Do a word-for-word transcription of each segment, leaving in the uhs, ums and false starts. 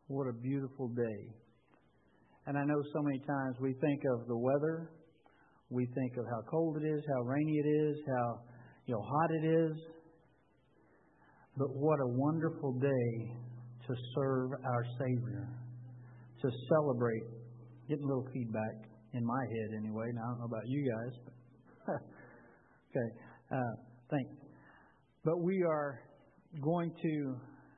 What a beautiful day. And I know so many times we think of the weather, we think of how cold it is, how rainy it is, how you know hot it is. But what a wonderful day to serve our Savior, to celebrate. Getting a little feedback in my head anyway. Now, I don't know about you guys. But okay, uh, thanks. But we are going to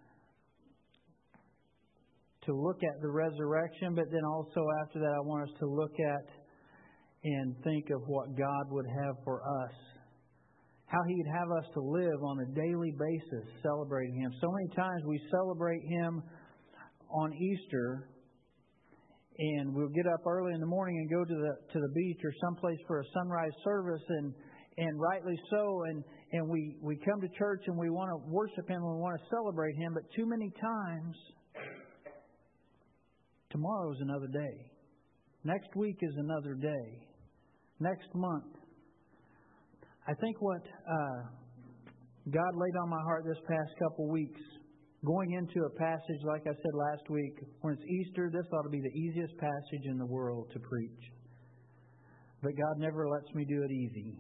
to look at the resurrection, but then also after that I want us to look at and think of what God would have for us. How He'd have us to live on a daily basis celebrating Him. So many times we celebrate Him on Easter, and we'll get up early in the morning and go to the to the beach or someplace for a sunrise service, and and rightly so, and, and we, we come to church and we want to worship Him and we want to celebrate Him, but too many times tomorrow is another day. Next week is another day. Next month. I think what uh, God laid on my heart this past couple weeks, going into a passage, like I said last week, when it's Easter, this ought to be the easiest passage in the world to preach. But God never lets me do it easy.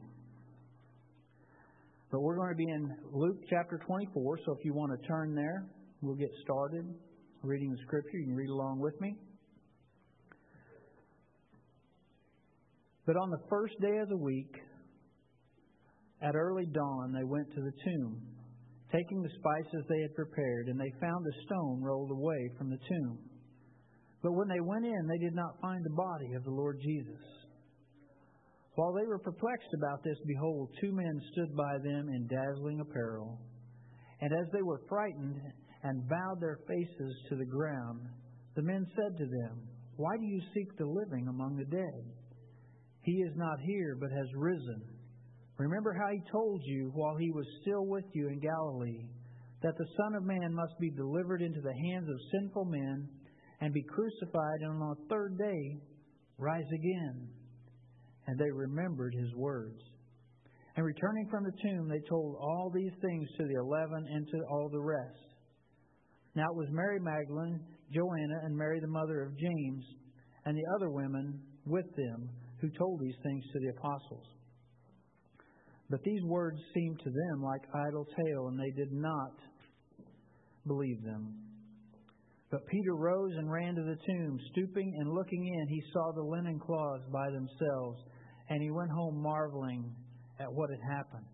But we're going to be in Luke chapter twenty-four, so if you want to turn there, we'll get started reading the Scripture. You can read along with me. But on the first day of the week, at early dawn, they went to the tomb, taking the spices they had prepared, and they found a stone rolled away from the tomb. But when they went in, they did not find the body of the Lord Jesus. While they were perplexed about this, behold, two men stood by them in dazzling apparel. And as they were frightened and bowed their faces to the ground, the men said to them, "Why do you seek the living among the dead? He is not here, but has risen. Remember how He told you while He was still with you in Galilee, that the Son of Man must be delivered into the hands of sinful men and be crucified, and on the third day rise again." And they remembered His words. And returning from the tomb, they told all these things to the eleven and to all the rest. Now it was Mary Magdalene, Joanna, and Mary the mother of James, and the other women with them, who told these things to the apostles. But these words seemed to them like idle tale, and they did not believe them. But Peter rose and ran to the tomb. Stooping and looking in, he saw the linen cloths by themselves, and he went home marveling at what had happened.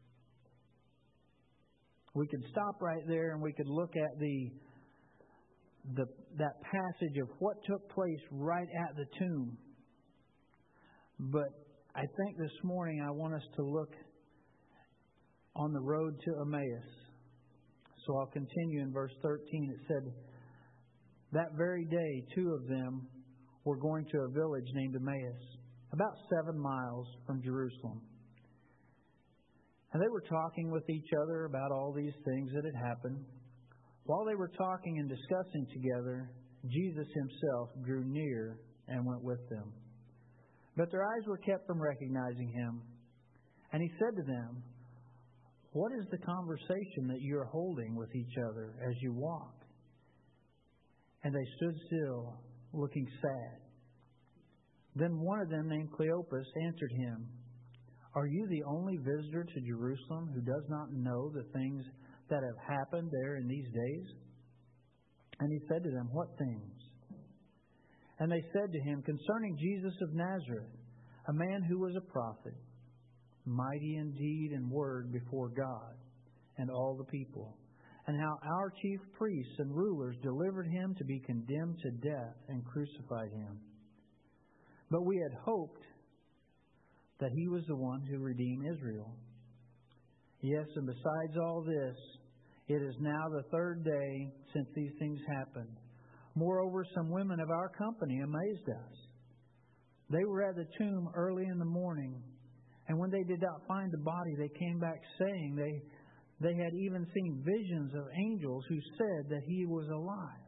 We could stop right there and we could look at the, the that passage of what took place right at the tomb. But I think this morning I want us to look on the road to Emmaus. So I'll continue in verse thirteen. It said, that very day two of them were going to a village named Emmaus, about seven miles from Jerusalem. And they were talking with each other about all these things that had happened. While they were talking and discussing together, Jesus Himself drew near and went with them. But their eyes were kept from recognizing Him. And He said to them, "What is the conversation that you are holding with each other as you walk?" And they stood still, looking sad. Then one of them, named Cleopas, answered Him, "Are you the only visitor to Jerusalem who does not know the things that have happened there in these days?" And He said to them, "What things?" And they said to Him, "Concerning Jesus of Nazareth, a man who was a prophet, mighty in deed and word before God and all the people, and how our chief priests and rulers delivered Him to be condemned to death and crucified Him. But we had hoped that He was the one who redeemed Israel. Yes, and besides all this, it is now the third day since these things happened. Moreover, some women of our company amazed us. They were at the tomb early in the morning, and when they did not find the body, they came back saying they they had even seen visions of angels who said that He was alive.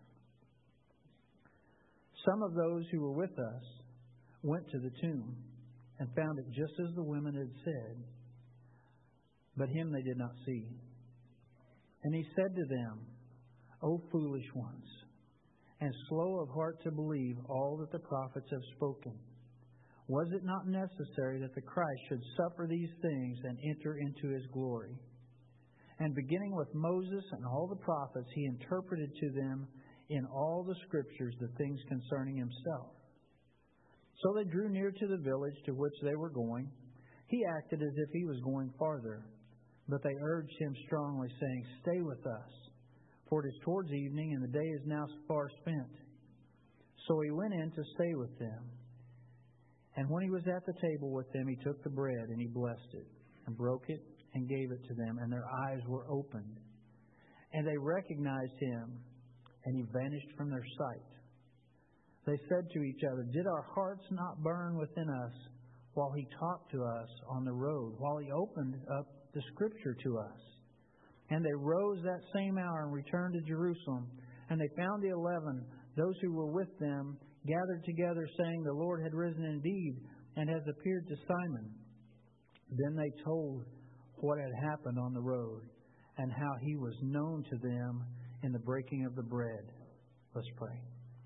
Some of those who were with us went to the tomb and found it just as the women had said, but Him they did not see. And He said to them, O foolish ones, and slow of heart to believe all that the prophets have spoken? Was it not necessary that the Christ should suffer these things and enter into His glory? And beginning with Moses and all the prophets, He interpreted to them in all the Scriptures the things concerning Himself. So they drew near to the village to which they were going. He acted as if He was going farther, but they urged Him strongly, saying, "Stay with us, for it is towards evening, and the day is now far spent." So He went in to stay with them. And when He was at the table with them, He took the bread, and He blessed it, and broke it, and gave it to them, and their eyes were opened. And they recognized Him, and He vanished from their sight. They said to each other, "Did our hearts not burn within us while He talked to us on the road, while He opened up the Scripture to us?" And they rose that same hour and returned to Jerusalem. And they found the eleven, those who were with them, gathered together, saying, "The Lord had risen indeed, and has appeared to Simon." Then they told what had happened on the road, and how He was known to them in the breaking of the bread. Let's pray.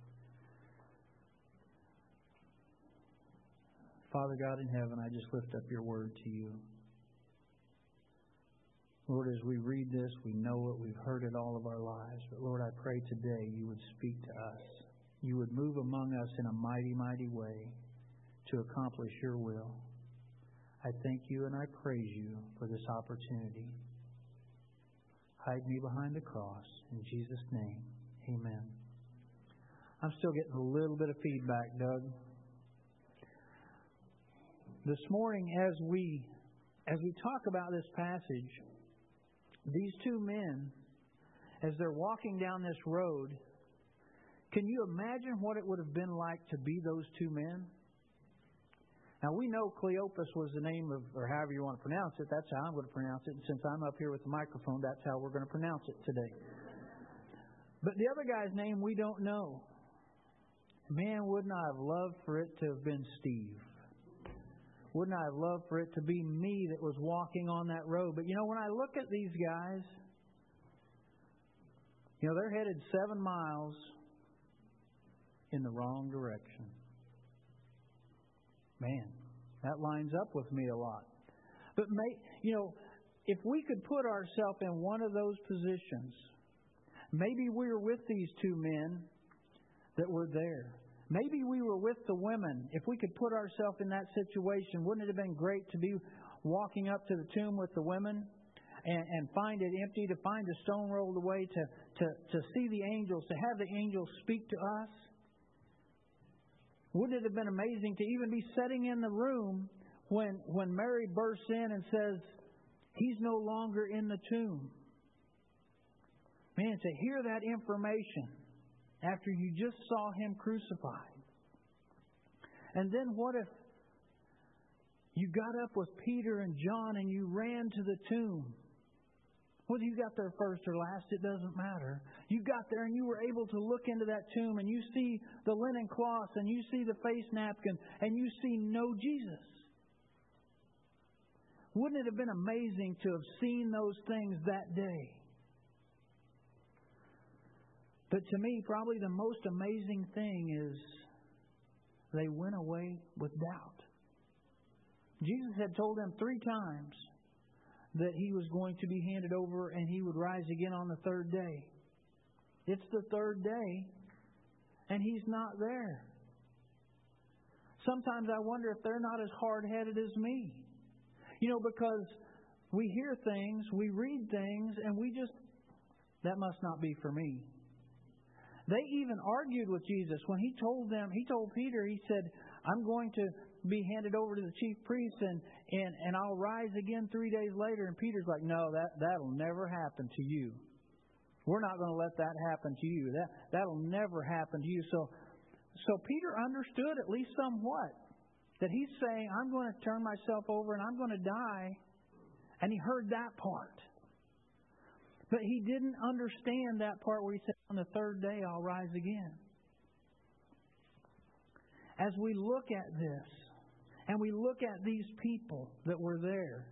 Father God in heaven, I just lift up Your Word to You. Lord, as we read this, we know it, we've heard it all of our lives. But Lord, I pray today You would speak to us. You would move among us in a mighty, mighty way to accomplish Your will. I thank You and I praise You for this opportunity. Hide me behind the cross. In Jesus' name, amen. I'm still getting a little bit of feedback, Doug. This morning, as we as we talk about this passage, these two men, as they're walking down this road, can you imagine what it would have been like to be those two men? Now, we know Cleopas was the name of, or however you want to pronounce it, that's how I'm going to pronounce it. And since I'm up here with the microphone, that's how we're going to pronounce it today. But the other guy's name we don't know. Man, wouldn't I have loved for it to have been Steve? Wouldn't I have loved for it to be me that was walking on that road? But you know, when I look at these guys, you know, they're headed seven miles in the wrong direction. Man, that lines up with me a lot. But, may, you know, if we could put ourselves in one of those positions, maybe we were with these two men that were there. Maybe we were with the women. If we could put ourselves in that situation, wouldn't it have been great to be walking up to the tomb with the women and, and find it empty, to find the stone rolled away, to, to, to see the angels, to have the angels speak to us? Wouldn't it have been amazing to even be sitting in the room when, when Mary bursts in and says, "He's no longer in the tomb"? Man, to hear that information after you just saw Him crucified. And then what if you got up with Peter and John and you ran to the tomb? Whether you got there first or last, it doesn't matter. You got there and you were able to look into that tomb and you see the linen cloths and you see the face napkin and you see no Jesus. Wouldn't it have been amazing to have seen those things that day? But to me, probably the most amazing thing is they went away with doubt. Jesus had told them three times that He was going to be handed over and He would rise again on the third day. It's the third day and He's not there. Sometimes I wonder if they're not as hard-headed as me. You know, because we hear things, we read things, and we just, that must not be for me. They even argued with Jesus when He told them, He told Peter, He said, "I'm going to be handed over to the chief priests and, and, and I'll rise again three days later." And Peter's like, "No, that, that'll never happen to you. We're not going to let that happen to you. That, that'll never happen to you." So, so Peter understood at least somewhat that He's saying, "I'm going to turn myself over and I'm going to die." And he heard that part. But he didn't understand that part where He said, "On the third day I'll rise again." As we look at this, and we look at these people that were there,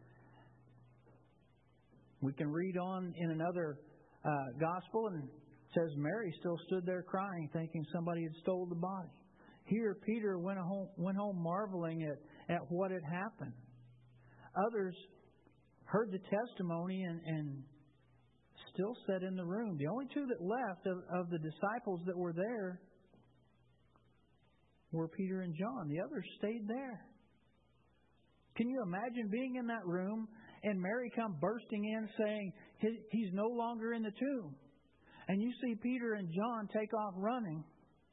we can read on in another uh, gospel and It says Mary still stood there crying, thinking somebody had stole the body. Here, Peter went home, went home marveling at, at what had happened. Others heard the testimony and, and still sat in the room. The only two that left of, of the disciples that were there were Peter and John. The others stayed there. Can you imagine being in that room and Mary come bursting in saying, he's no longer in the tomb? And you see Peter and John take off running.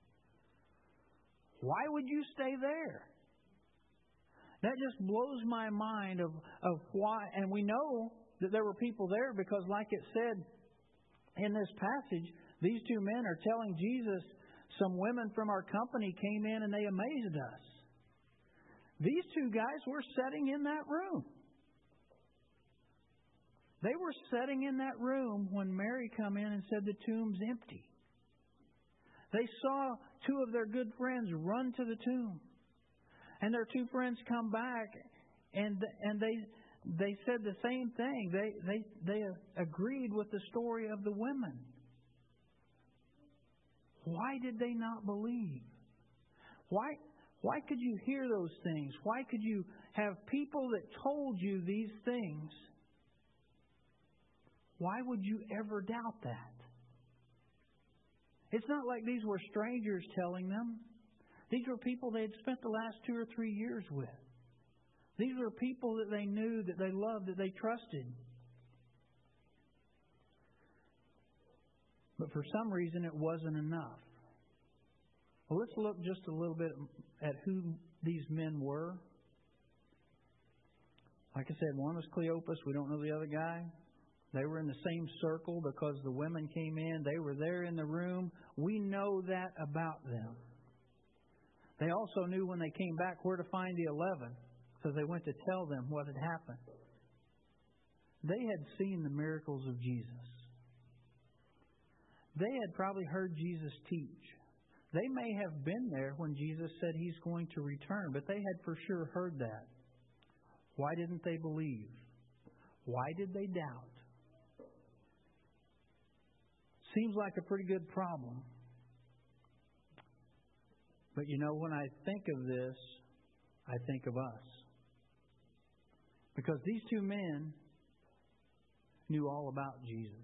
Why would you stay there? That just blows my mind of, of why. And we know that there were people there because, like it said in this passage, these two men are telling Jesus, some women from our company came in and they amazed us. These two guys were sitting in that room. They were sitting in that room when Mary come in and said the tomb's empty. They saw two of their good friends run to the tomb. And their two friends come back and and they they said the same thing. They they they agreed with the story of the women. Why did they not believe? Why why could you hear those things? Why could you have people that told you these things? Why would you ever doubt that? It's not like these were strangers telling them. These were people they had spent the last two or three years with. These were people that they knew, that they loved, that they trusted. But for some reason it wasn't enough. Well, let's look just a little bit at who these men were. Like I said, one was Cleopas. We don't know the other guy. They were in the same circle because the women came in. They were there in the room. We know that about them. They also knew when they came back where to find the eleven, so they went to tell them what had happened. They had seen the miracles of Jesus. They had probably heard Jesus teach. They may have been there when Jesus said He's going to return, but they had for sure heard that. Why didn't they believe? Why did they doubt? Seems like a pretty good problem. But you know, when I think of this, I think of us. Because these two men knew all about Jesus.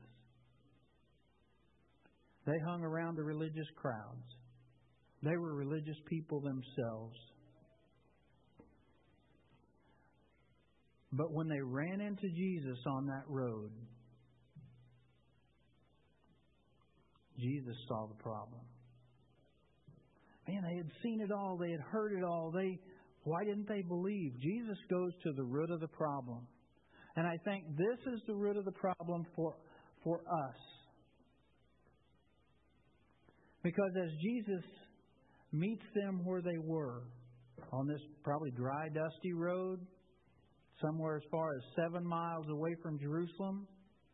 They hung around the religious crowds. They were religious people themselves. But when they ran into Jesus on that road, Jesus saw the problem. Man, they had seen it all. They had heard it all. They, why didn't they believe? Jesus goes to the root of the problem. And I think this is the root of the problem for, for us. Because as Jesus meets them where they were, on this probably dry, dusty road, somewhere as far as seven miles away from Jerusalem,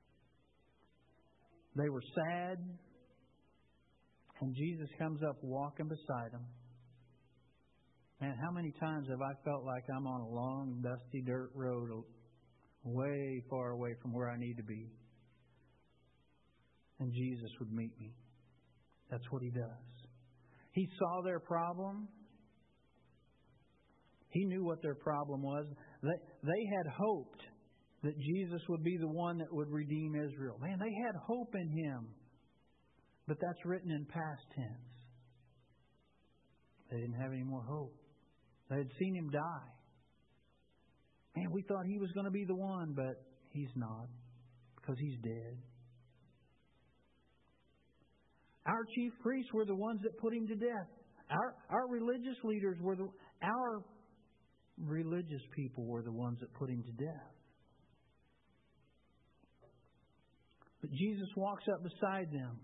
they were sad. And Jesus comes up walking beside them. Man, how many times have I felt like I'm on a long, dusty dirt road way far away from where I need to be? And Jesus would meet me. That's what He does. He saw their problem. He knew what their problem was. They, they had hoped that Jesus would be the one that would redeem Israel. Man, they had hope in Him. But that's written in past tense. They didn't have any more hope. They had seen Him die. Man, we thought He was going to be the one, but He's not, because He's dead. Our chief priests were the ones that put Him to death. Our our religious leaders were the our religious people were the ones that put Him to death. But Jesus walks up beside them.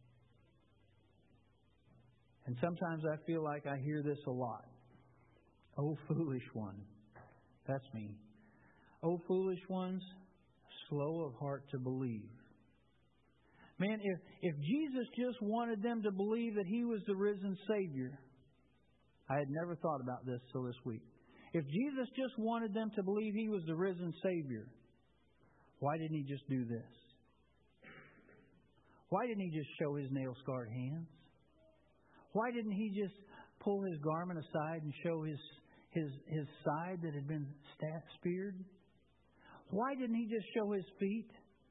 And sometimes I feel like I hear this a lot. Oh, foolish one. That's me. Oh, foolish ones, slow of heart to believe. Man, if, if Jesus just wanted them to believe that He was the risen Savior, I had never thought about this till this week. If Jesus just wanted them to believe He was the risen Savior, why didn't He just do this? Why didn't He just show His nail-scarred hands? Why didn't He just pull His garment aside and show His his his side that had been speared? Why didn't He just show His feet?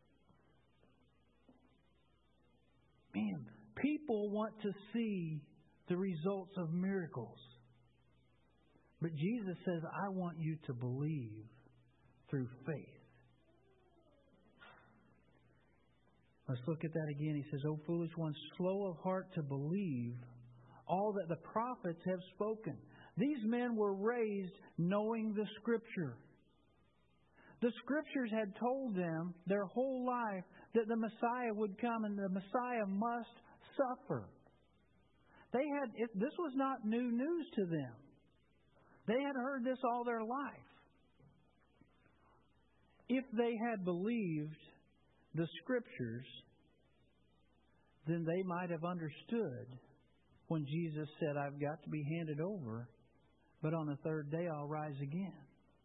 Man, people want to see the results of miracles. But Jesus says, I want you to believe through faith. Let's look at that again. He says, O foolish ones, slow of heart to believe all that the prophets have spoken. These men were raised knowing the Scripture. The Scriptures had told them their whole life that the Messiah would come and the Messiah must suffer. They had, if this was not new news to them. They had heard this all their life. If they had believed the Scriptures, then they might have understood when Jesus said, I've got to be handed over, but on the third day I'll rise again.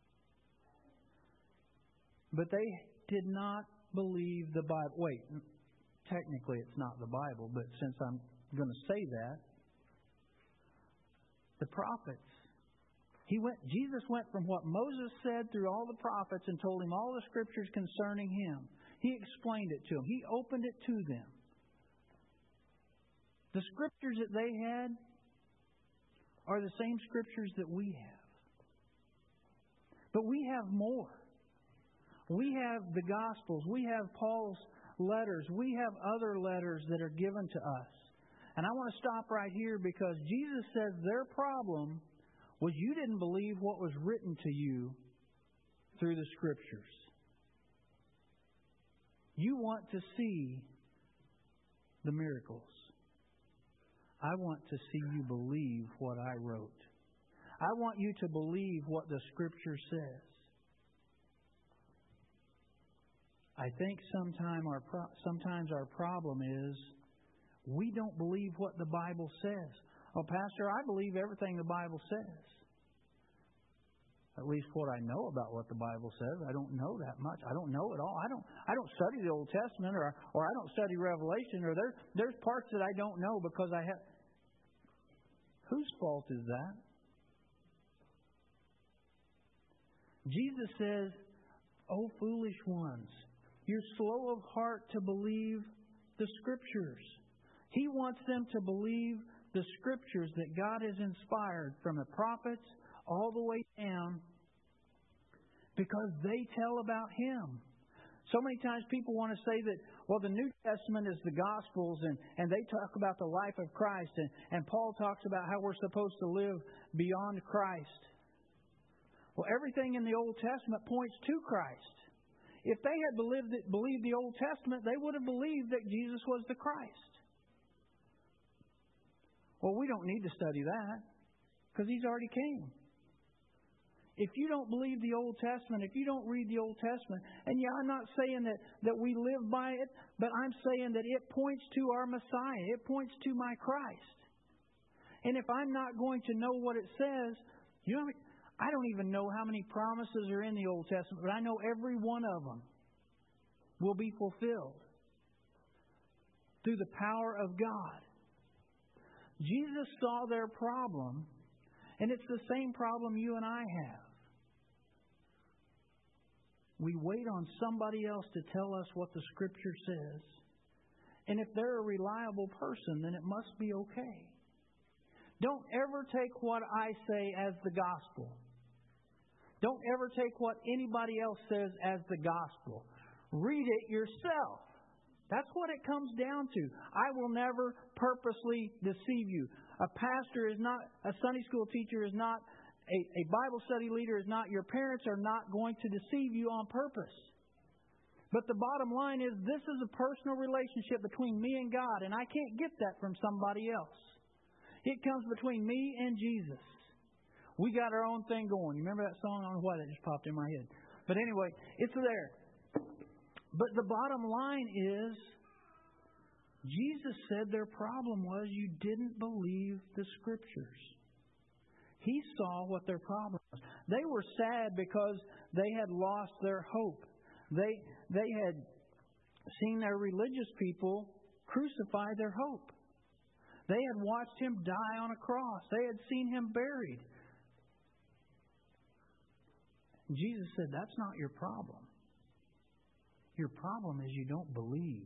But they did not believe the Bible. Wait, technically it's not the Bible, but since I'm going to say that, the prophets. He went. Jesus went from what Moses said through all the prophets and told him all the Scriptures concerning Him. He explained it to them. He opened it to them. The Scriptures that they had are the same Scriptures that we have. But we have more. We have the Gospels. We have Paul's letters. We have other letters that are given to us. And I want to stop right here because Jesus says their problem was you didn't believe what was written to you through the Scriptures. You want to see the miracles. I want to see you believe what I wrote. I want you to believe what the Scripture says. I think sometime our pro- sometimes our problem is we don't believe what the Bible says. Oh, Pastor, I believe everything the Bible says. At least what I know about what the Bible says. I don't know that much. I don't know it all. I don't I don't study the Old Testament or or I don't study Revelation or there there's parts that I don't know because I have. Whose fault is that? Jesus says, "O foolish ones, you're slow of heart to believe the Scriptures." He wants them to believe the Scriptures that God has inspired from the prophets all the way down because they tell about Him. So many times people want to say that, well, the New Testament is the Gospels and, and they talk about the life of Christ and, and Paul talks about how we're supposed to live beyond Christ. Well, everything in the Old Testament points to Christ. If they had believed, believed the Old Testament, they would have believed that Jesus was the Christ. Well, we don't need to study that because He's already came. If you don't believe the Old Testament, if you don't read the Old Testament, and yeah, I'm not saying that, that we live by it, but I'm saying that it points to our Messiah. It points to my Christ. And if I'm not going to know what it says, you know, I don't even know how many promises are in the Old Testament, but I know every one of them will be fulfilled through the power of God. Jesus saw their problem, and it's the same problem you and I have. We wait on somebody else to tell us what the Scripture says. And if they're a reliable person, then it must be okay. Don't ever take what I say as the gospel. Don't ever take what anybody else says as the gospel. Read it yourself. That's what it comes down to. I will never purposely deceive you. A pastor is not, a Sunday school teacher is not, a, a Bible study leader is not, your parents are not going to deceive you on purpose. But the bottom line is this is a personal relationship between me and God, and I can't get that from somebody else. It comes between me and Jesus. We got our own thing going. You remember that song? I don't know why that just popped in my head. But anyway, it's there. But the bottom line is, Jesus said their problem was you didn't believe the Scriptures. He saw what their problem was. They were sad because they had lost their hope. They they had seen their religious people crucify their hope. They had watched Him die on a cross. They had seen Him buried. Jesus said, that's not your problem. Your problem is you don't believe.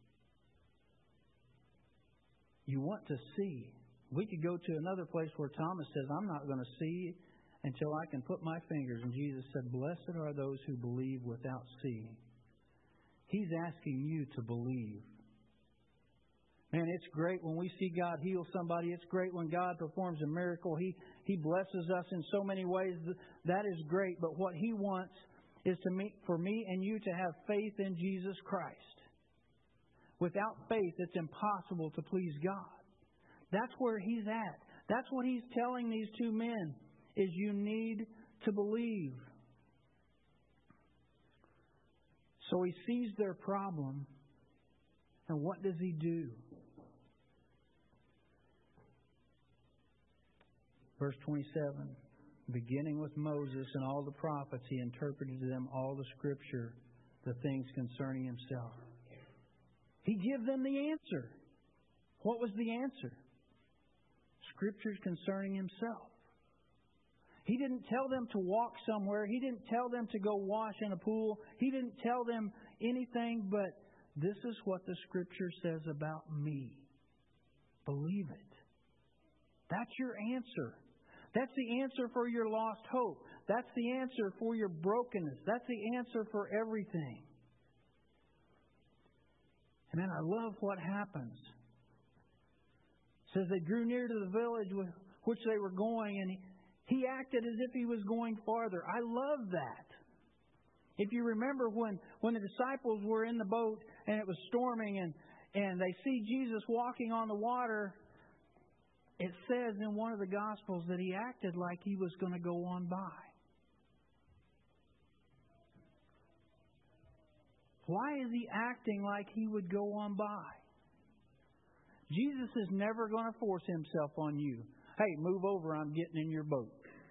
You want to see. We could go to another place where Thomas says, I'm not going to see until I can put my fingers. And Jesus said, blessed are those who believe without seeing. He's asking you to believe. Man, it's great when we see God heal somebody. It's great when God performs a miracle. He, he blesses us in so many ways. That is great. But what He wants is to meet, for me and you to have faith in Jesus Christ. Without faith, it's impossible to please God. That's where He's at. That's what He's telling these two men, is you need to believe. So He sees their problem. And what does He do? Verse twenty-seven, beginning with Moses and all the prophets, He interpreted to them all the Scripture, the things concerning Himself. He gave them the answer. What was the answer? Scriptures concerning Himself. He didn't tell them to walk somewhere. He didn't tell them to go wash in a pool. He didn't tell them anything but, this is what the Scripture says about me. Believe it. That's your answer. That's the answer for your lost hope. That's the answer for your brokenness. That's the answer for everything. And then I love what happens. It says they drew near to the village with which they were going, and he, he acted as if He was going farther. I love that. If you remember when, when the disciples were in the boat and it was storming and, and they see Jesus walking on the water, it says in one of the Gospels that He acted like He was going to go on by. Why is He acting like He would go on by? Jesus is never going to force Himself on you. Hey, move over, I'm getting in your boat.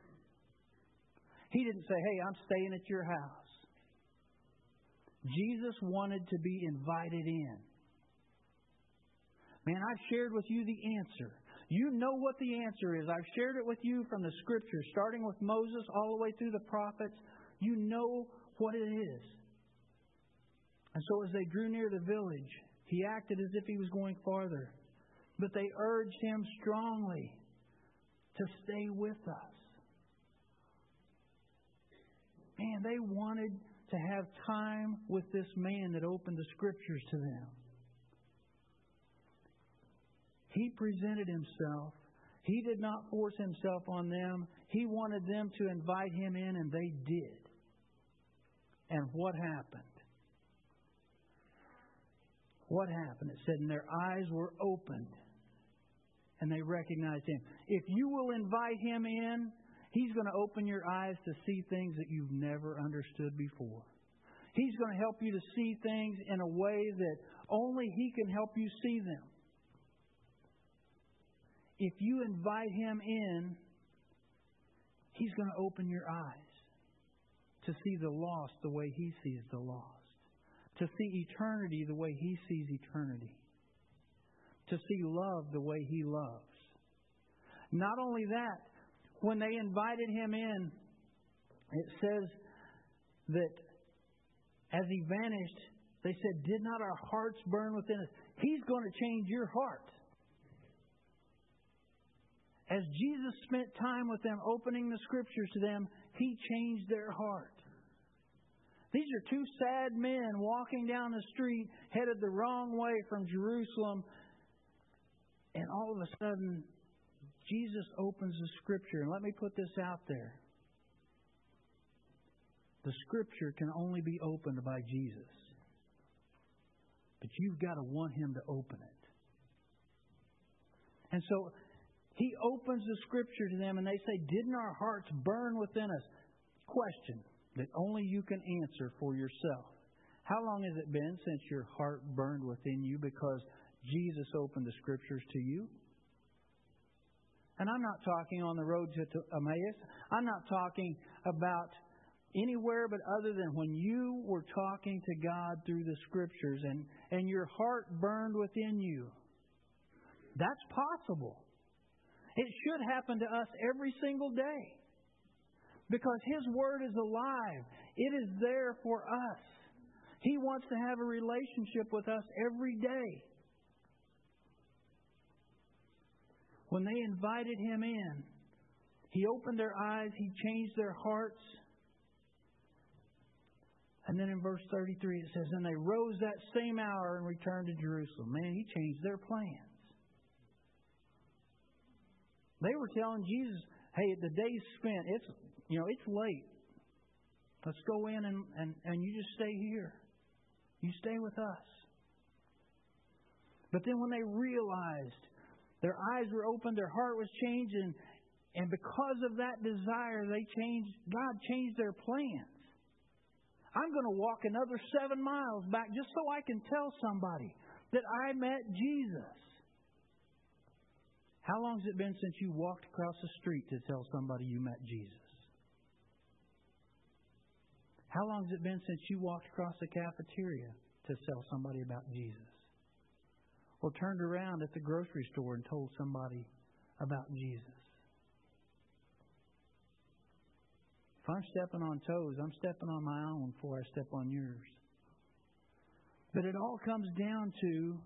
He didn't say, hey, I'm staying at your house. Jesus wanted to be invited in. Man, I've shared with you the answer. You know what the answer is. I've shared it with you from the Scriptures, starting with Moses all the way through the prophets. You know what it is. And so as they drew near the village, He acted as if He was going farther. But they urged Him strongly to stay with us. Man, they wanted to have time with this man that opened the Scriptures to them. He presented Himself. He did not force Himself on them. He wanted them to invite Him in, and they did. And what happened? What happened? It said, and their eyes were opened, and they recognized Him. If you will invite Him in, He's going to open your eyes to see things that you've never understood before. He's going to help you to see things in a way that only He can help you see them. If you invite Him in, He's going to open your eyes to see the lost the way He sees the lost. To see eternity the way He sees eternity. To see love the way He loves. Not only that, when they invited Him in, it says that as He vanished, they said, did not our hearts burn within us? He's going to change your heart. As Jesus spent time with them, opening the Scriptures to them, He changed their heart. These are two sad men walking down the street, headed the wrong way from Jerusalem. And all of a sudden, Jesus opens the Scripture. And let me put this out there. The Scripture can only be opened by Jesus. But you've got to want Him to open it. And so He opens the Scripture to them and they say, didn't our hearts burn within us? Question that only you can answer for yourself. How long has it been since your heart burned within you because Jesus opened the Scriptures to you? And I'm not talking on the road to Emmaus. I'm not talking about, anywhere but other than when you were talking to God through the Scriptures and, and your heart burned within you. That's possible. It should happen to us every single day. Because His Word is alive. It is there for us. He wants to have a relationship with us every day. When they invited Him in, He opened their eyes, He changed their hearts. And then in verse thirty-three it says, and they rose that same hour and returned to Jerusalem. Man, He changed their plans. They were telling Jesus, hey, the day's spent. It's, you know, it's late. Let's go in and, and, and you just stay here. You stay with us. But then when they realized their eyes were opened, their heart was changed, and, and because of that desire, they changed, God changed their plans. I'm going to walk another seven miles back just so I can tell somebody that I met Jesus. How long has it been since you walked across the street to tell somebody you met Jesus? How long has it been since you walked across the cafeteria to tell somebody about Jesus? Or turned around at the grocery store and told somebody about Jesus? If I'm stepping on toes, I'm stepping on my own before I step on yours. But it all comes down to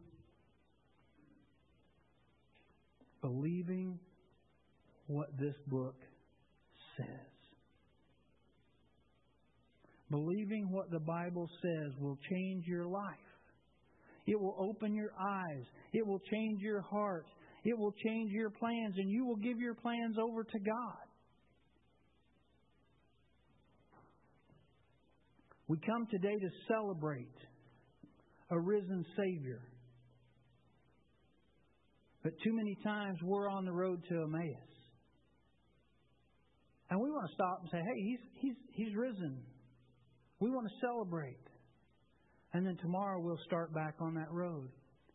believing what this book says. Believing what the Bible says will change your life. It will open your eyes. It will change your heart. It will change your plans, and you will give your plans over to God. We come today to celebrate a risen Savior. But too many times we're on the road to Emmaus. And we want to stop and say, hey, He's, he's, he's risen. We want to celebrate. And then tomorrow we'll start back on that road.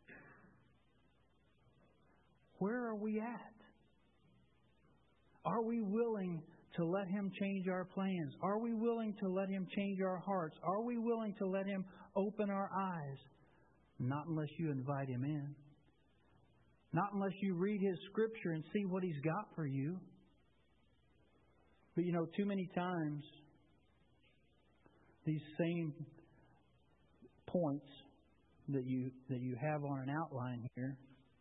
Where are we at? Are we willing to let Him change our plans? Are we willing to let Him change our hearts? Are we willing to let Him open our eyes? Not unless you invite Him in. Not unless you read His Scripture and see what He's got for you. But you know, too many times, these same points that you that you have on an outline here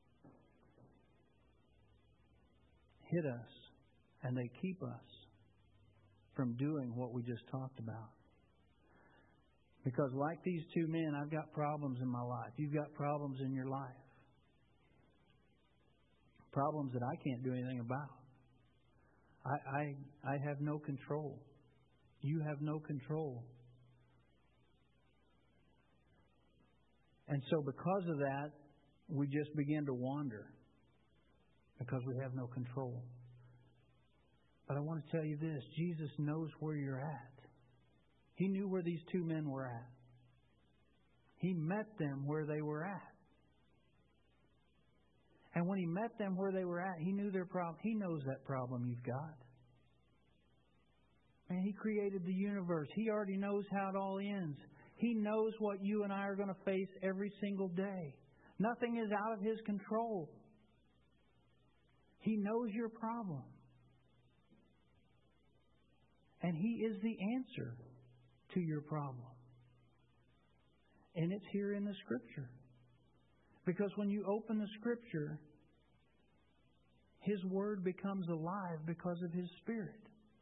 hit us, and they keep us from doing what we just talked about. Because like these two men, I've got problems in my life. You've got problems in your life. Problems that I can't do anything about. I, I, I have no control. You have no control. And so because of that, we just begin to wander. Because we have no control. But I want to tell you this. Jesus knows where you're at. He knew where these two men were at. He met them where they were at. And when He met them where they were at, He knew their problem. He knows that problem you've got. And He created the universe. He already knows how it all ends. He knows what you and I are going to face every single day. Nothing is out of His control. He knows your problem. And He is the answer to your problem. And it's here in the Scripture. Because when you open the Scripture, His Word becomes alive because of His Spirit.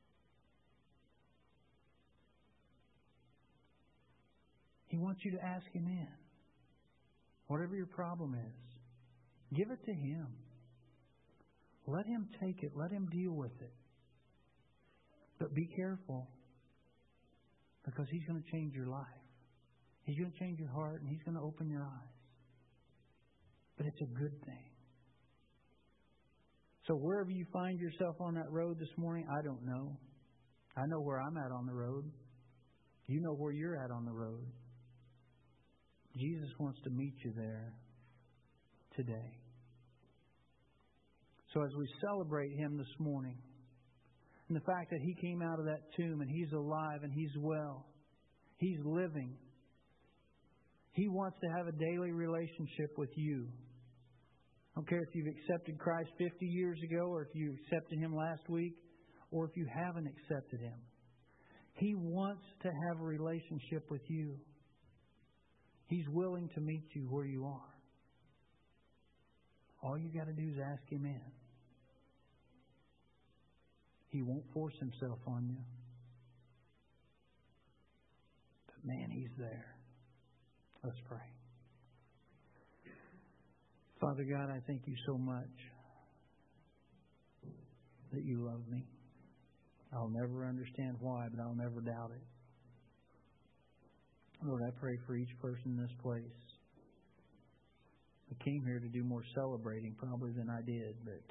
He wants you to ask Him in. Whatever your problem is, give it to Him. Let Him take it. Let Him deal with it. But be careful, because He's going to change your life. He's going to change your heart, and He's going to open your eyes. But it's a good thing. So wherever you find yourself on that road this morning, I don't know. I know where I'm at on the road. You know where you're at on the road. Jesus wants to meet you there today. So as we celebrate Him this morning, And the fact that He came out of that tomb and He's alive and He's well. He's living. He wants to have a daily relationship with you. I don't care if you've accepted Christ fifty years ago or if you accepted Him last week or if you haven't accepted Him. He wants to have a relationship with you. He's willing to meet you where you are. All you got to do is ask Him in. He won't force Himself on you. But man, He's there. Let's pray. Father God, I thank You so much that You love me. I'll never understand why, but I'll never doubt it. Lord, I pray for each person in this place. I came here to do more celebrating probably than I did, but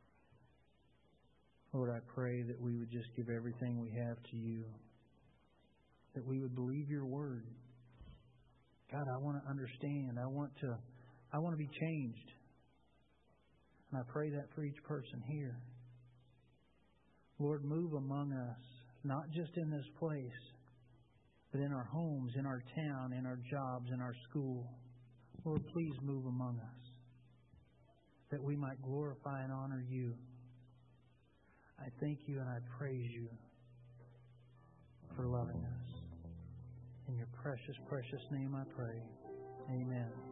Lord, I pray that we would just give everything we have to You, that we would believe Your word. God, I want to understand. I want to I want to be changed. And I pray that for each person here. Lord, move among us, not just in this place, but in our homes, in our town, in our jobs, in our school. Lord, please move among us, that we might glorify and honor You. I thank You and I praise You for loving us. In Your precious, precious name I pray. Amen.